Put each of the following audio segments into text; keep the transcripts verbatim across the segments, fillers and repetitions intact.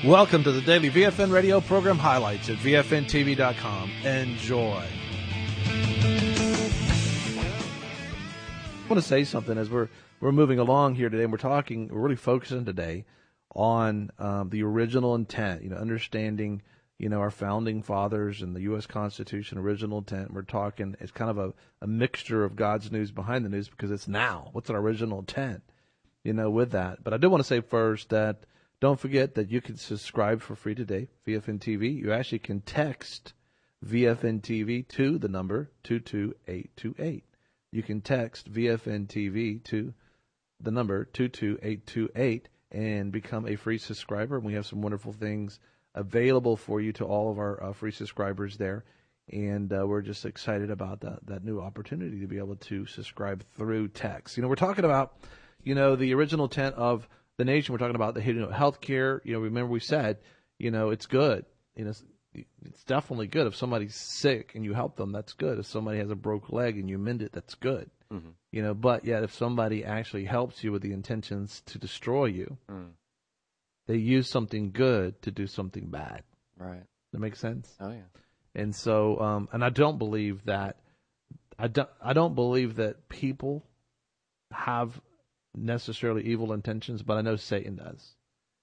Welcome to the daily V F N radio program highlights at V F N T V dot com. Enjoy. I want to say something as we're we're moving along here today, and we're talking, we're really focusing today on um, the original intent, you know, understanding, you know, our founding fathers and the U S Constitution, original intent. We're talking, it's kind of a, a mixture of God's news behind the news because it's now. What's our original intent, you know, with that? But I do want to say first that don't forget that you can subscribe for free today, V F N T V. You actually can text V F N T V to the number two two eight two eight. You can text V F N T V to the number two two eight two eight and become a free subscriber. And we have some wonderful things available for you to all of our uh, free subscribers there. And uh, we're just excited about that, that new opportunity to be able to subscribe through text. You know, we're talking about, you know, the original intent of the nation. We're talking about the, you know, health care. You know, remember we said, you know, it's good. You know, it's, it's definitely good. If somebody's sick and you help them, that's good. If somebody has a broke leg and you mend it, that's good. Mm-hmm. You know, but yet if somebody actually helps you with the intentions to destroy you, mm. they use something good to do something bad. Right. That makes sense? Oh, yeah. And so, um, and I don't believe that, I don't, I don't believe that people have necessarily evil intentions, but I know Satan does.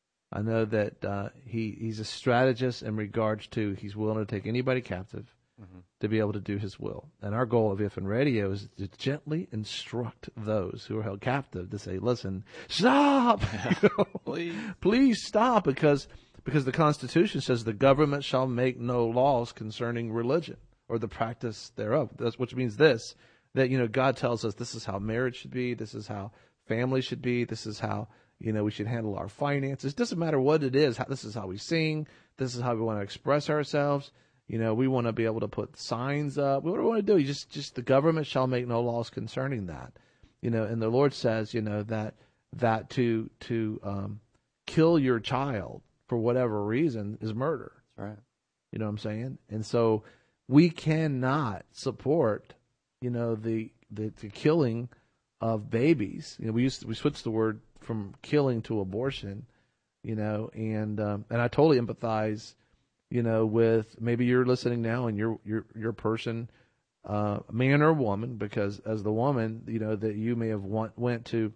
I know that uh, he he's a strategist in regards to he's willing to take anybody captive mm-hmm. to be able to do his will. And our goal of V F N Radio is to gently instruct those who are held captive to say, listen, stop! You know, please. please stop, because because the Constitution says the government shall make no laws concerning religion or the practice thereof. That's, which means this, that, you know, God tells us this is how marriage should be, this is how family should be. This is how, you know, we should handle our finances. It doesn't matter what it is. How, this is how we sing. This is how we want to express ourselves. You know, we want to be able to put signs up. What do we want to do? You just, just the government shall make no laws concerning that. You know, and the Lord says, you know, that that to to um, kill your child for whatever reason is murder. That's right. You know what I'm saying? And so we cannot support, you know, the the, the killing of babies. You know, we used to, we switched the word from killing to abortion, you know, and um, and I totally empathize, you know, with maybe you're listening now and you're you're you're a person, uh, man or woman, because as the woman, you know, that you may have want, went to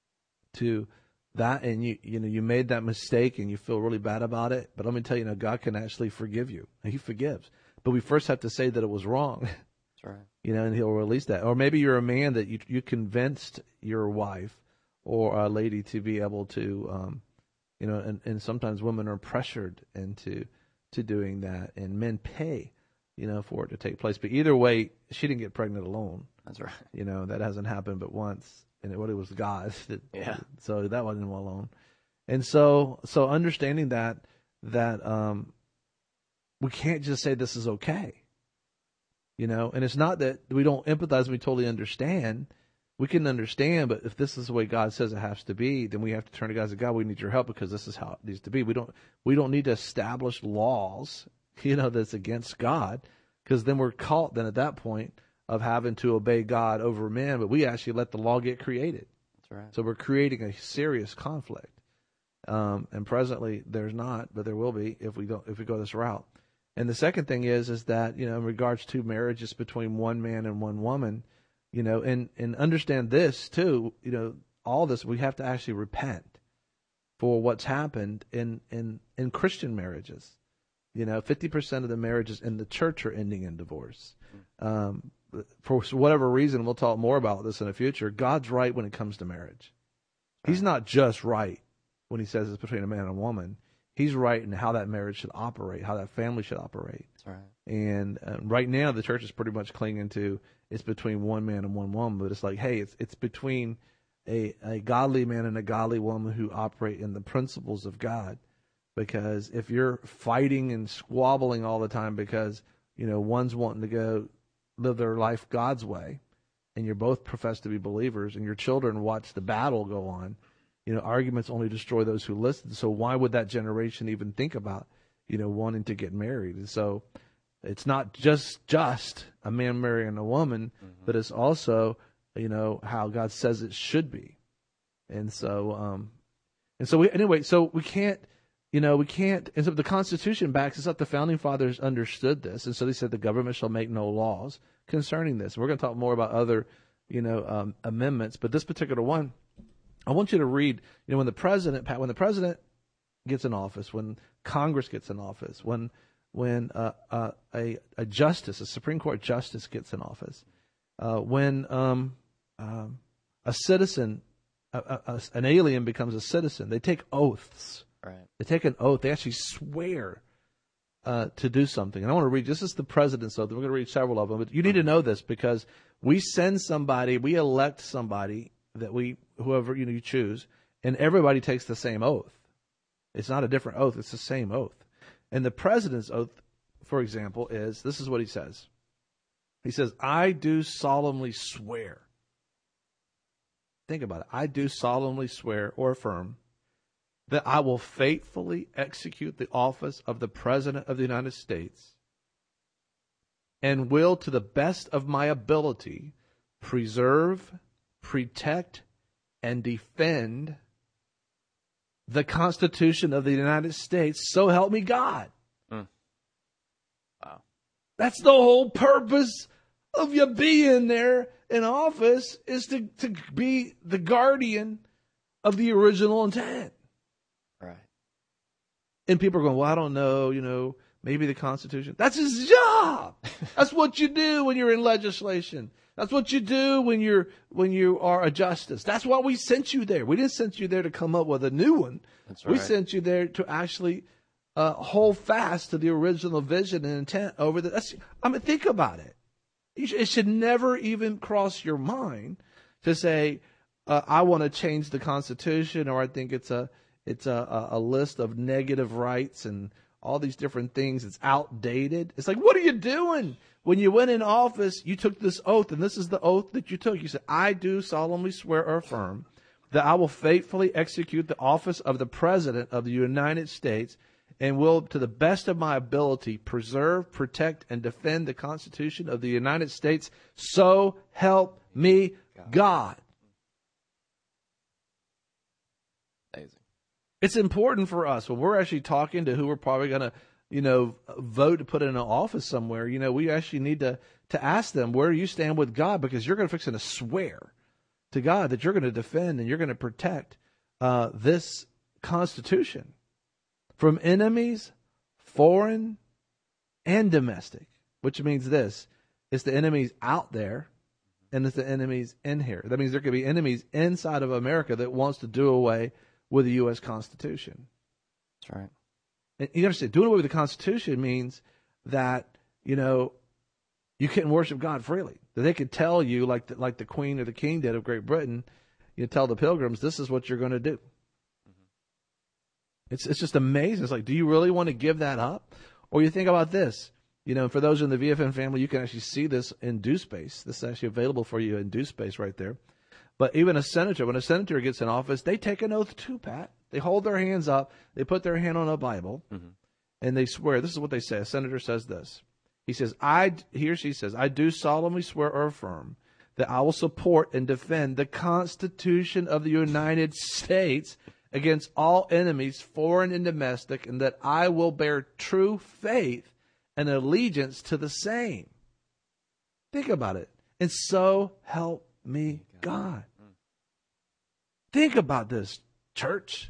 to that and you you know you made that mistake and you feel really bad about it. But let me tell you, you know, God can actually forgive you. He forgives, but we first have to say that it was wrong. Right. You know, and he'll release that. Or maybe you're a man that you you convinced your wife or a lady to be able to, um, you know, and, and sometimes women are pressured into to doing that, and men pay, you know, for it to take place. But either way, she didn't get pregnant alone. That's right. You know, that hasn't happened but once, and it, what it was God. That, yeah. So that wasn't alone. And so, so understanding that that um, we can't just say this is okay. You know, and it's not that we don't empathize, we totally understand. We can understand, but if this is the way God says it has to be, then we have to turn to God and say, God, we need your help because this is how it needs to be. We don't we don't need to establish laws, you know, that's against God, because then we're caught then at that point of having to obey God over man, but we actually let the law get created. That's right. So we're creating a serious conflict. Um, and presently there's not, but there will be if we don't if we go this route. And the second thing is, is that, you know, in regards to marriages between one man and one woman, you know, and, and understand this too, you know, all this, we have to actually repent for what's happened in, in, in Christian marriages. You know, fifty percent of the marriages in the church are ending in divorce. Um, for whatever reason, we'll talk more about this in the future. God's right when it comes to marriage. He's not just right when he says it's between a man and a woman. He's right in how that marriage should operate, how that family should operate. That's right. And uh, right now, the church is pretty much clinging to it's between one man and one woman. But it's like, hey, it's it's between a, a godly man and a godly woman who operate in the principles of God. Because if you're fighting and squabbling all the time because, you know, one's wanting to go live their life God's way, and you're both profess to be believers, and your children watch the battle go on, you know, arguments only destroy those who listen. So why would that generation even think about, you know, wanting to get married? And so it's not just just a man marrying a woman, mm-hmm. but it's also, you know, how God says it should be. And so, um, and so we, anyway, so we can't, you know, we can't, and so the Constitution backs us up. The Founding Fathers understood this, and so they said the government shall make no laws concerning this. We're going to talk more about other, you know, um, amendments, but this particular one, I want you to read, you know, when the president, when the president gets in office, when Congress gets in office, when when uh, uh, a, a justice, a Supreme Court justice gets in office, uh, when um, um, a citizen, a, a, an alien becomes a citizen, they take oaths. Right. They take an oath. They actually swear uh, to do something. And I want to read, this is the president's oath. We're going to read several of them. But you need to know this because we send somebody, we elect somebody that we, whoever you know you choose, and everybody takes the same oath. It's not a different oath. It's the same oath. And the president's oath, for example, is, this is what he says. He says, I do solemnly swear. Think about it. I do solemnly swear or affirm that I will faithfully execute the office of the President of the United States and will, to the best of my ability, preserve, protect, and defend the Constitution of the United States, so help me God. Mm. Wow. That's the whole purpose of you being there in office, is to, to be the guardian of the original intent. Right. And people are going, well, I don't know, you know, maybe the Constitution. That's his job. That's what you do when you're in legislation. That's what you do when you're when you are a justice. That's why we sent you there. We didn't send you there to come up with a new one. That's right. We sent you there to actually uh, hold fast to the original vision and intent over the. That's, I mean, think about it. It should never even cross your mind to say, uh, I want to change the Constitution, or I think it's a it's a, a list of negative rights and all these different things. It's outdated. It's like, what are you doing? When you went in office, you took this oath, and this is the oath that you took. You said, I do solemnly swear or affirm that I will faithfully execute the office of the President of the United States and will, to the best of my ability, preserve, protect, and defend the Constitution of the United States. So help me God. Amazing. It's important for us when we're actually talking to who we're probably going to, you know, vote to put in an office somewhere. You know, we actually need to, to ask them, where do you stand with God? Because you're going to fix to swear to God that you're going to defend and you're going to protect uh, this Constitution from enemies, foreign and domestic, which means this: it's the enemies out there and it's the enemies in here. That means there could be enemies inside of America that wants to do away with the U S Constitution. That's right. And you understand, doing away with the Constitution means that, you know, you couldn't worship God freely. That they could tell you, like the, like the Queen or the King did of Great Britain, you tell the Pilgrims, this is what you're going to do. Mm-hmm. It's it's just amazing. It's like, do you really want to give that up? Or you think about this, you know, for those in the V F N family, you can actually see this in DoSpace. This is actually available for you in DoSpace right there. But even a senator, when a senator gets in office, they take an oath too, Pat. They hold their hands up, they put their hand on a Bible, mm-hmm. and they swear. This is what they say. A senator says this. He says, I, he or she says, I do solemnly swear or affirm that I will support and defend the Constitution of the United States against all enemies, foreign and domestic, and that I will bear true faith and allegiance to the same. Think about it. And so help me God. Think about this, church.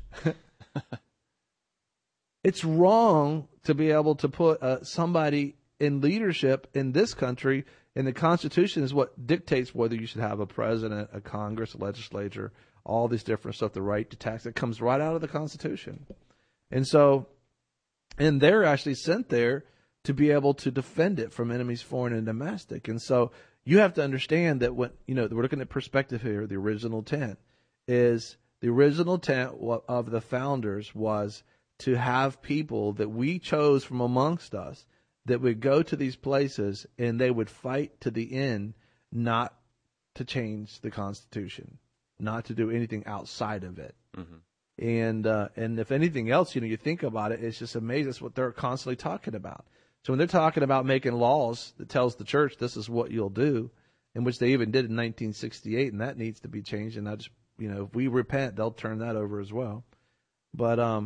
It's wrong to be able to put uh, somebody in leadership in this country, and the Constitution is what dictates whether you should have a president, a Congress, a legislature, all these different stuff, the right to tax. It comes right out of the Constitution. And so, and they're actually sent there to be able to defend it from enemies, foreign and domestic. And so you have to understand that when, you know, we're looking at perspective here, the original intent is, the original intent of the founders was to have people that we chose from amongst us that would go to these places and they would fight to the end not to change the Constitution, not to do anything outside of it. Mm-hmm. And uh, and if anything else, you know, you think about it, it's just amazing. It's what they're constantly talking about. So when they're talking about making laws that tells the church this is what you'll do, in which they even did in nineteen sixty-eight, and that needs to be changed. And I just, you know, if we repent, they'll turn that over as well. But um,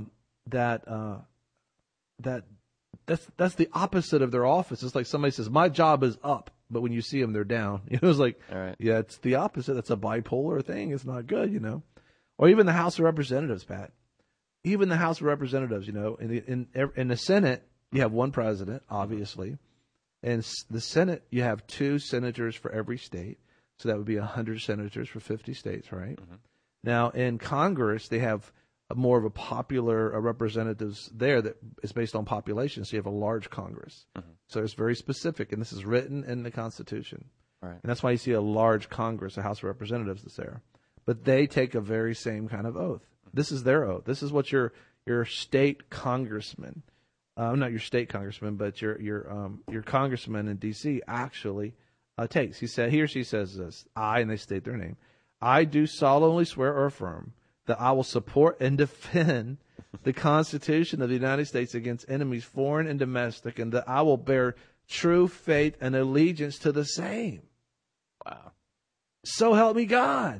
that uh, that that's that's the opposite of their office. It's like somebody says, "My job is up," but when you see them, they're down. You know, it's like, All right. yeah, it's the opposite. That's a bipolar thing. It's not good, you know. Or even the House of Representatives, Pat. Even the House of Representatives, you know, in the in in the Senate, you have one president, obviously, and the Senate you have two senators for every state, so that would be a hundred senators for fifty states, right? Mm-hmm. Now in Congress, they have a more of a popular uh, representatives there that is based on population, so you have a large Congress. Mm-hmm. So it's very specific, and this is written in the Constitution, Right. and that's why you see a large Congress, a House of Representatives that's there. But they take a very same kind of oath. This is their oath. This is what your your state congressman, uh, not your state congressman, but your your um, your congressman in D C actually uh, takes. He said, he or she says this: I, and they state their name. I do solemnly swear or affirm that I will support and defend the Constitution of the United States against enemies, foreign and domestic, and that I will bear true faith and allegiance to the same. Wow. So help me God.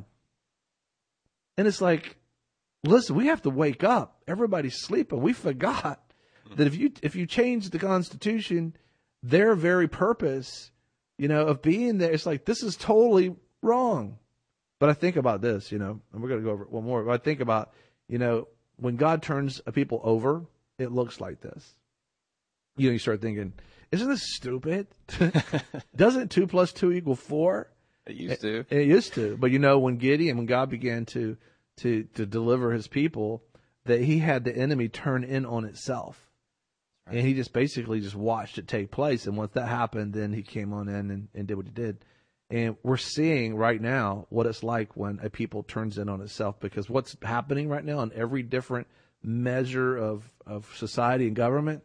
And it's like, listen, we have to wake up. Everybody's sleeping. We forgot that if you if you change the Constitution, their very purpose, you know, of being there, it's like, this is totally wrong. But I think about this, you know, and we're going to go over it one more. But I think about, you know, when God turns a people over, it looks like this. You know, you start thinking, isn't this stupid? Doesn't two plus two equal four? It used to. It, it used to. But, you know, when Gideon, when God began to to to deliver his people, that he had the enemy turn in on itself. Right. And he just basically just watched it take place. And once that happened, then he came on in and, and did what he did. And we're seeing right now what it's like when a people turns in on itself, because what's happening right now in every different measure of, of society and government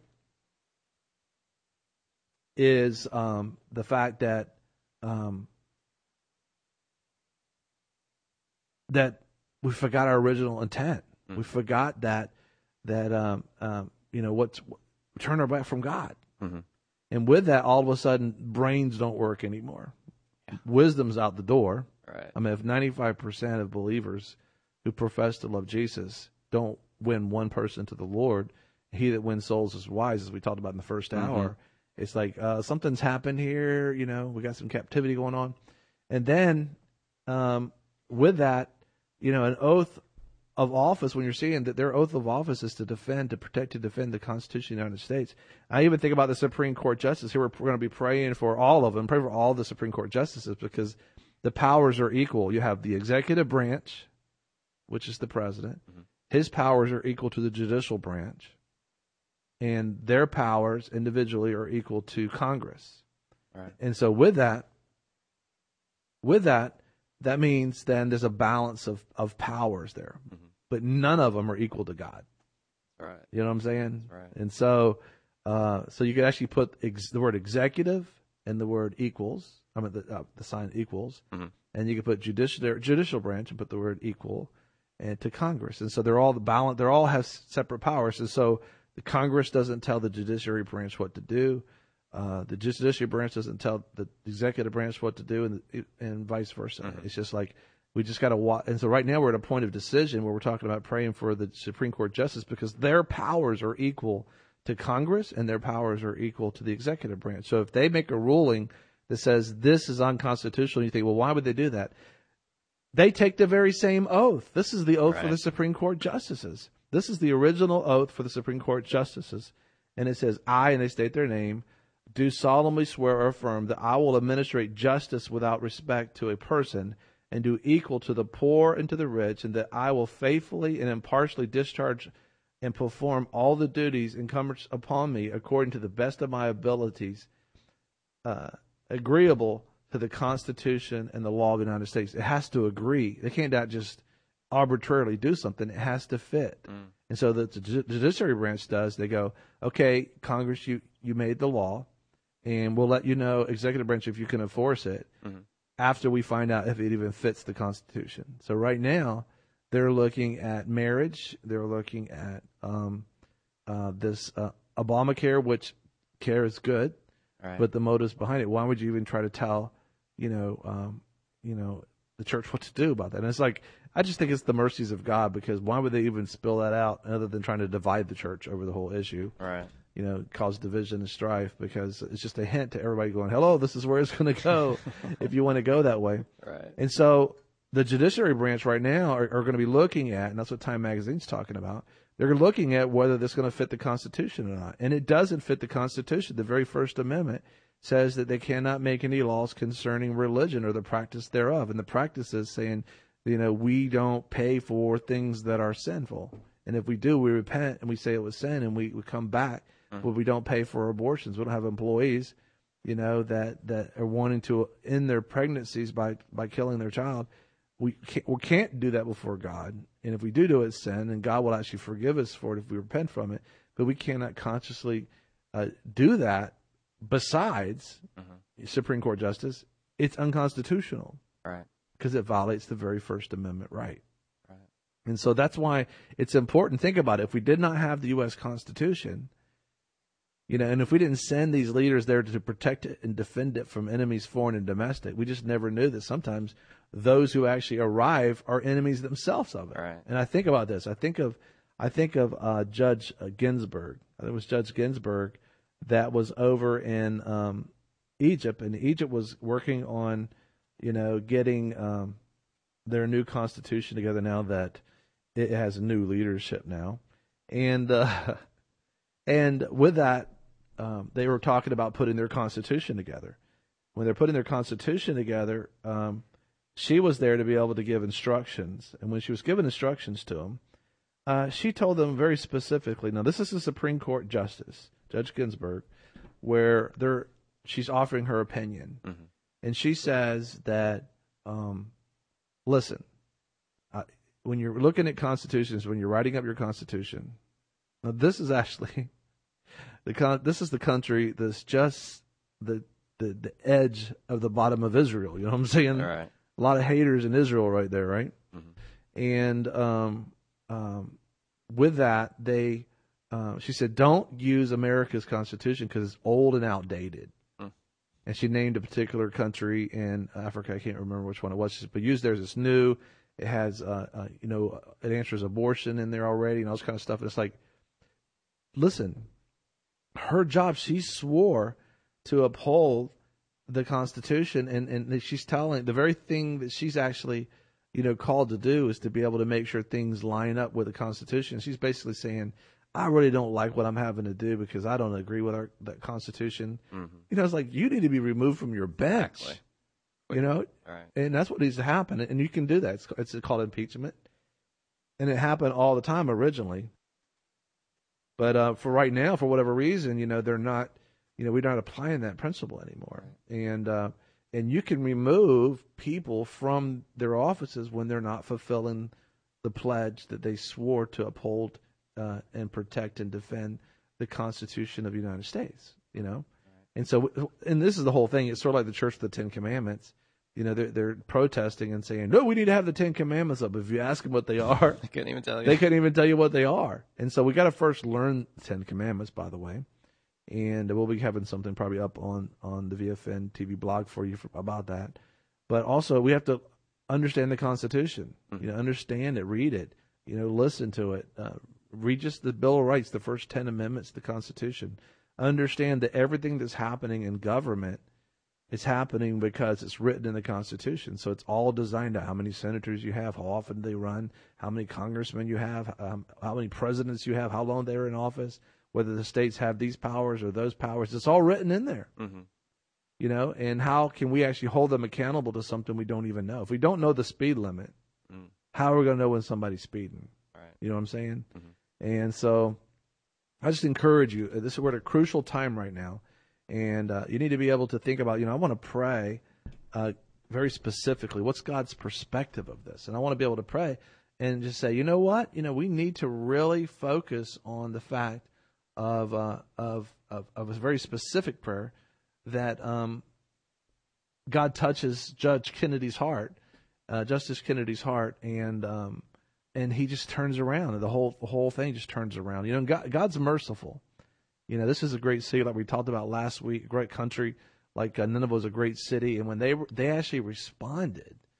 is um, the fact that um, that we forgot our original intent. Mm-hmm. We forgot that that um, um, you know what's turn our back from God, mm-hmm. and with that, all of a sudden, brains don't work anymore. Yeah. Wisdom's out the door. Right. I mean, if ninety-five percent of believers who profess to love Jesus don't win one person to the Lord, he that wins souls is wise, as we talked about in the first mm-hmm. hour. It's like uh, something's happened here. You know, we got some captivity going on, and then um, with that, you know, an oath of office, when you're seeing that their oath of office is to defend, to protect, to defend the Constitution of the United States. I even think about the Supreme Court justice. Here we're, we're going to be praying for all of them, pray for all the Supreme Court justices, because the powers are equal. You have the executive branch, which is the president. Mm-hmm. His powers are equal to the judicial branch, and their powers individually are equal to Congress. Right. And so with that, with that, that means then there's a balance of, of powers there, mm-hmm. but none of them are equal to God. Right. You know what I'm saying? Right. And so, uh, so you could actually put ex- the word executive and the word equals. I mean, the, uh, the sign equals, mm-hmm. and you could put judicial judicial branch and put the word equal, and to Congress. And so they're all the balance. They all have separate powers. And so the Congress doesn't tell the judiciary branch what to do. Uh, the judiciary branch doesn't tell the executive branch what to do, and and vice versa. Mm-hmm. It's just like we just got to watch. And so right now we're at a point of decision where we're talking about praying for the Supreme Court justice, because their powers are equal to Congress and their powers are equal to the executive branch. So if they make a ruling that says this is unconstitutional, you think, well, why would they do that? They take the very same oath. This is the oath right. for the Supreme Court justices. This is the original oath for the Supreme Court justices. And it says, I, and they state their name, do solemnly swear or affirm that I will administrate justice without respect to a person, and do equal to the poor and to the rich, and that I will faithfully and impartially discharge and perform all the duties incumbent upon me according to the best of my abilities, uh, agreeable to the Constitution and the law of the United States. It has to agree. They can't not just arbitrarily do something. It has to fit. Mm. And so the, the judiciary branch does. They go, okay, Congress, you, you made the law, and we'll let you know, executive branch, if you can enforce it, mm-hmm. after we find out if it even fits the Constitution. So right now, they're looking at marriage. They're looking at um, uh, this uh, Obamacare, which care is good, right. but the motives behind it. Why would you even try to tell, you know, um, you know, the church what to do about that? And it's like, I just think it's the mercies of God, because why would they even spill that out other than trying to divide the church over the whole issue? Right. You know, cause division and strife, because it's just a hint to everybody going, hello, this is where it's going to go if you want to go that way. Right. And so the judiciary branch right now are, are going to be looking at, and that's what Time Magazine's talking about, they're looking at whether this is going to fit the Constitution or not. And it doesn't fit the Constitution. The very First Amendment says that they cannot make any laws concerning religion or the practice thereof. And the practice is saying, you know, we don't pay for things that are sinful. And if we do, we repent and we say it was sin, and we, we come back. Mm-hmm. But we don't pay for abortions. We don't have employees, you know, that, that are wanting to end their pregnancies by, by killing their child. We can't, we can't do that before God. And if we do do it, it's sin, and God will actually forgive us for it if we repent from it. But we cannot consciously uh, do that. Besides, mm-hmm. Supreme Court justice, it's unconstitutional. Right. Because it violates the very First Amendment right. Right. And so that's why it's important. Think about it. If we did not have the U S Constitution, you know, and if we didn't send these leaders there to protect it and defend it from enemies, foreign and domestic, we just never knew that sometimes those who actually arrive are enemies themselves of it. Right. And I think about this. I think of, I think of uh, Judge Ginsburg. It was Judge Ginsburg that was over in um, Egypt, and Egypt was working on, you know, getting um, their new constitution together now that it has new leadership now, and uh, and with that, um, they were talking about putting their constitution together. When they're putting their constitution together, um, she was there to be able to give instructions, and when she was giving instructions to them, uh, she told them very specifically. Now, this is a Supreme Court justice, Judge Ginsburg, where they're she's offering her opinion. Mm-hmm. And she says that, um, listen, uh, when you're looking at constitutions, when you're writing up your constitution, now this is actually the con- this is the country that's just the, the the edge of the bottom of Israel. You know what I'm saying? All right. A lot of haters in Israel right there, right? Mm-hmm. And um, um, with that, they uh, she said, don't use America's Constitution because it's old and outdated. And she named a particular country in Africa. I can't remember which one it was. She said, but use theirs. It's new. It has, uh, uh, you know, it answers abortion in there already and all this kind of stuff. And it's like, listen, her job, she swore to uphold the Constitution. And, and she's telling the very thing that she's actually, you know, called to do is to be able to make sure things line up with the Constitution. She's basically saying, I really don't like what I'm having to do because I don't agree with our the Constitution. Mm-hmm. You know, it's like you need to be removed from your bench. Exactly. You know, right. And that's what needs to happen. And you can do that. It's, it's called impeachment, and it happened all the time originally. But uh, for right now, for whatever reason, you know, they're not. You know, we're not applying that principle anymore. Right. And uh, and you can remove people from their offices when they're not fulfilling the pledge that they swore to uphold. Uh, and protect and defend the Constitution of the United States, you know? Right. And so, and this is the whole thing. It's sort of like the Church of the Ten Commandments. You know, they're, they're protesting and saying, no, we need to have the Ten Commandments up. If you ask them what they are, they couldn't even tell you. They couldn't even tell you what they are. And so we got to first learn the Ten Commandments, by the way. And we'll be having something probably up on, on the V F N T V blog for you for, about that. But also, we have to understand the Constitution. Mm-hmm. You know, understand it, read it, you know, listen to it, uh, read just the Bill of Rights, the first ten amendments to the Constitution. Understand that everything that's happening in government is happening because it's written in the Constitution. So it's all designed out. How many senators you have, how often they run, how many congressmen you have, um, how many presidents you have, how long they're in office, whether the states have these powers or those powers. It's all written in there. Mm-hmm. You know, and how can we actually hold them accountable to something we don't even know? If we don't know the speed limit, mm. how are we going to know when somebody's speeding? Right. You know what I'm saying? Mm-hmm. And so I just encourage you, this is we're at a crucial time right now, and uh, you need to be able to think about, you know, I want to pray uh, very specifically, what's God's perspective of this? And I want to be able to pray and just say, you know what? You know, we need to really focus on the fact of uh, of, of of a very specific prayer that um, God touches Judge Kennedy's heart, uh, Justice Kennedy's heart, and um, and he just turns around, and the whole the whole thing just turns around. You know, God, God's merciful. You know, this is a great city like we talked about last week, a great country. Like uh, Nineveh was a great city, and when they were, they actually responded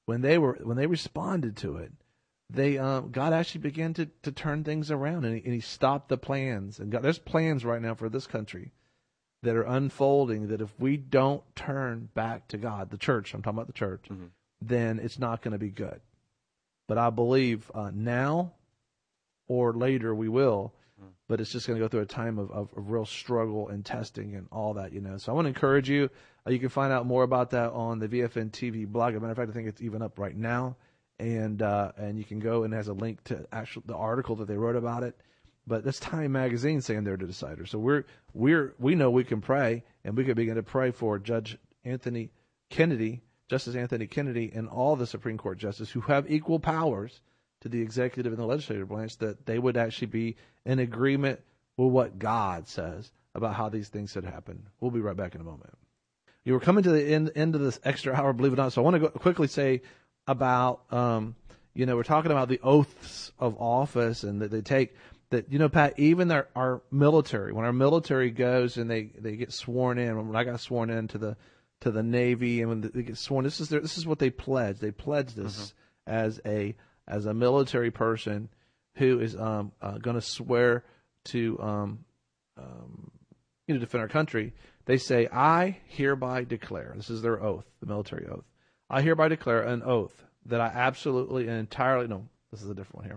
when they were when they responded to it, they um, God actually began to, to turn things around, and he, and he stopped the plans. And God, there's plans right now for this country that are unfolding that if we don't turn back to God, the church, I'm talking about the church, mm-hmm. then it's not going to be good. But I believe uh, now or later we will, mm-hmm. but it's just going to go through a time of, of, of real struggle and testing and all that, you know. So I want to encourage you. Uh, you can find out more about that on the V F N T V blog. As a matter of fact, I think it's even up right now. And uh, and you can go and it has a link to actual the article that they wrote about it. But that's Time Magazine saying they're the decider. So we're we're we know we can pray, and we can begin to pray for Judge Anthony Kennedy, Justice Anthony Kennedy, and all the Supreme Court justices who have equal powers to the executive and the legislative branch, that they would actually be in agreement with what God says about how these things should happen. We'll be right back in a moment. You were coming to the end end of this extra hour, believe it or not. So I want to go, quickly say about um, you know, we're talking about the oaths of office and that they take. That, you know, Pat, even our, our military, when our military goes and they, they get sworn in, when I got sworn in to the to the Navy, and when they get sworn, this is their, this is what they pledge. They pledge this mm-hmm. as a as a military person who is um, uh, going to swear to um, um, you know, defend our country. They say, "I hereby declare." This is their oath, the military oath. I hereby declare an oath that I absolutely and entirely no. This is a different one here.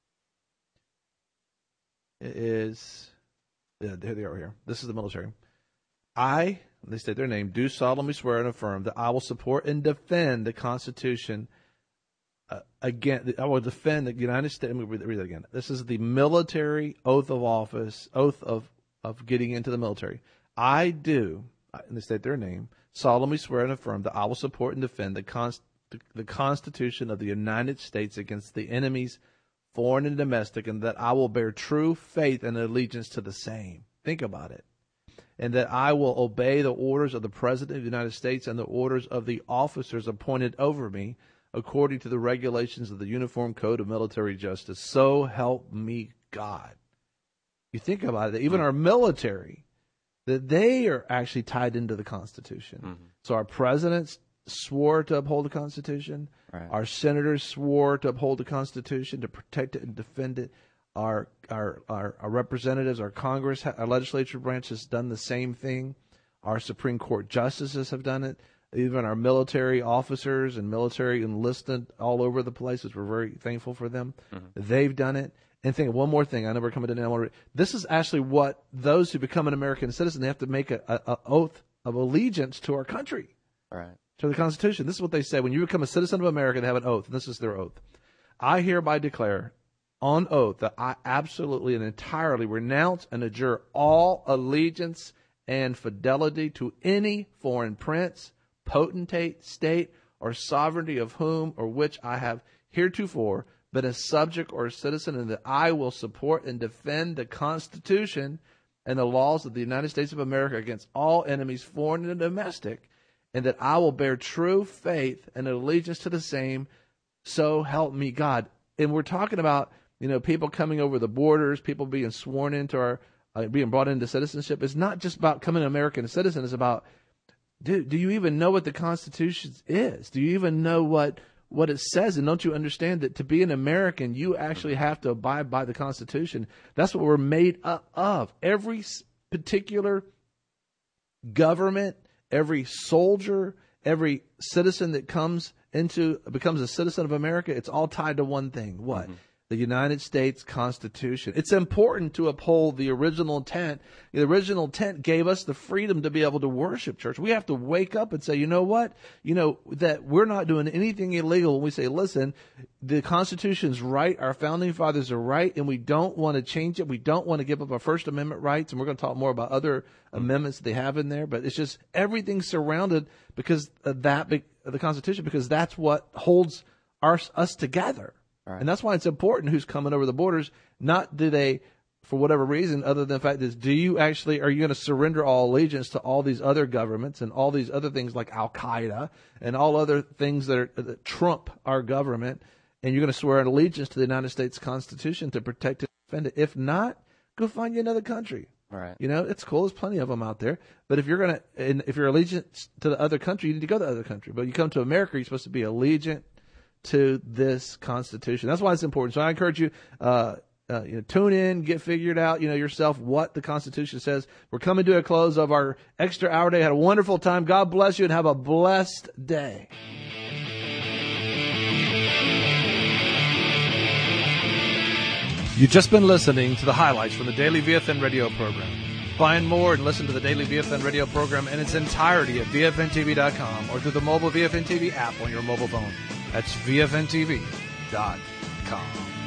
It is, yeah, here they are here. This is the military. I, they state their name, do solemnly swear and affirm that I will support and defend the Constitution uh, again. I will defend the United States. Let me read, read that again. This is the military oath of office, oath of, of getting into the military. I do, and they state their name, solemnly swear and affirm that I will support and defend the, Const- the Constitution of the United States against the enemies, foreign and domestic, and that I will bear true faith and allegiance to the same. Think about it. And that I will obey the orders of the President of the United States and the orders of the officers appointed over me according to the regulations of the Uniform Code of Military Justice. So help me God. You think about it, even our military, that they are actually tied into the Constitution. Mm-hmm. So our presidents swore to uphold the Constitution. Right. Our senators swore to uphold the Constitution, to protect it and defend it. Our our our, our representatives, our Congress, our legislature branch has done the same thing. Our Supreme Court justices have done it. Even our military officers and military enlisted all over the place, which we're very thankful for them. Mm-hmm. They've done it. And think one more thing. I know we're coming to the end. This is actually what those who become an American citizen, they have to make a, a, a oath of allegiance to our country. Right. To the Constitution. This is what they say. When you become a citizen of America, they have an oath. And this is their oath. I hereby declare on oath that I absolutely and entirely renounce and adjure all allegiance and fidelity to any foreign prince, potentate, state, or sovereignty of whom or which I have heretofore been a subject or a citizen, and that I will support and defend the Constitution and the laws of the United States of America against all enemies, foreign and domestic, and that I will bear true faith and allegiance to the same, so help me God. And we're talking about, you know, people coming over the borders, people being sworn into our, uh, being brought into citizenship. It's not just about becoming an American citizen. It's about, do, do you even know what the Constitution is? Do you even know what, what it says? And don't you understand that to be an American, you actually have to abide by the Constitution? That's what we're made up of. Every particular government, every soldier, every citizen that comes into becomes a citizen of America, it's all tied to one thing. What? Mm-hmm. The United States Constitution. It's important to uphold the original intent. The original intent gave us the freedom to be able to worship, church. We have to wake up and say, you know what? You know, that we're not doing anything illegal when we say, listen, the Constitution's right, our founding fathers are right, and we don't want to change it. We don't want to give up our First Amendment rights, and we're going to talk more about other amendments that they have in there, but it's just everything's surrounded because of that, the Constitution, because that's what holds our, us together. Right. And that's why it's important who's coming over the borders. Not do they, for whatever reason, other than the fact is, do you actually, are you going to surrender all allegiance to all these other governments and all these other things like Al-Qaeda and all other things that, are, that trump our government, and you're going to swear an allegiance to the United States Constitution to protect it and defend it? If not, go find you another country. Right. You know, it's cool. There's plenty of them out there. But if you're gonna, and if you're allegiant to the other country, you need to go to the other country. But you come to America, you're supposed to be allegiant to this Constitution. That's why it's important. So I encourage you, uh, uh, you know, tune in, get figured out, you know, yourself what the Constitution says. We're coming to a close of our extra hour day. Had a wonderful time. God bless you and have a blessed day. You've just been listening to the highlights from the Daily V F N radio program. Find more and listen to the Daily V F N radio program in its entirety at V F N T V dot com or through the mobile V F N T V app on your mobile phone. That's V F N T V dot com.